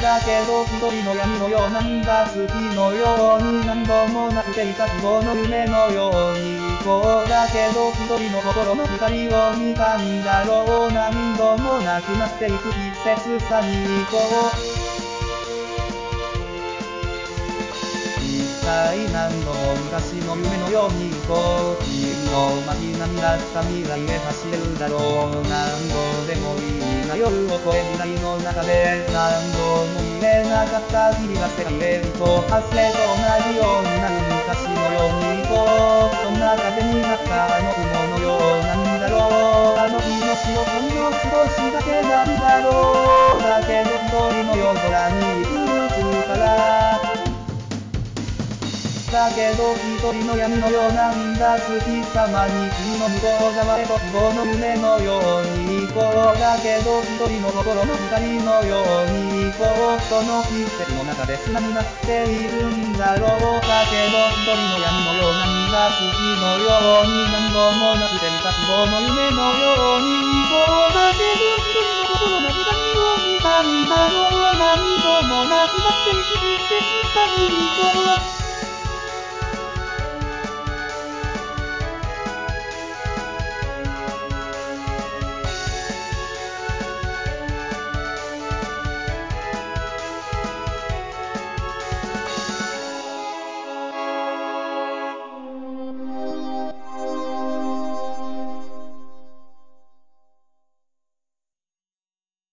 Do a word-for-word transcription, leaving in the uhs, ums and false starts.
だけど一人の闇のようなんだ月のように何度もなっていた希望の夢のようにこうだけど一人の心の光を見たんだろう何度もなくなっていく季節さに行こう一体何度も昔の夢のように行こう君の街並みだった未来へ走れるだろう何度でもいいな夜を越え未来の中で何度も見えなかった日々が世界へ行こう明日と同じようになる昔のように行こうそんな風になったあの雲のようなんだろうあの日の仕事の少しだけなんだろうだけど一人の夜空にいるからだけど一人の闇のようなんだ月様に君の向こう側へと希望の夢のように行こうだけど一人の心の光のように行こうその季節の中で砂になっているんだろうだけど一人の闇のようなんだ月のように何度もなくて見た希望の夢のように行こうだけど一人の心の光を見たんだろう何度もなくなっていく季節さに行こう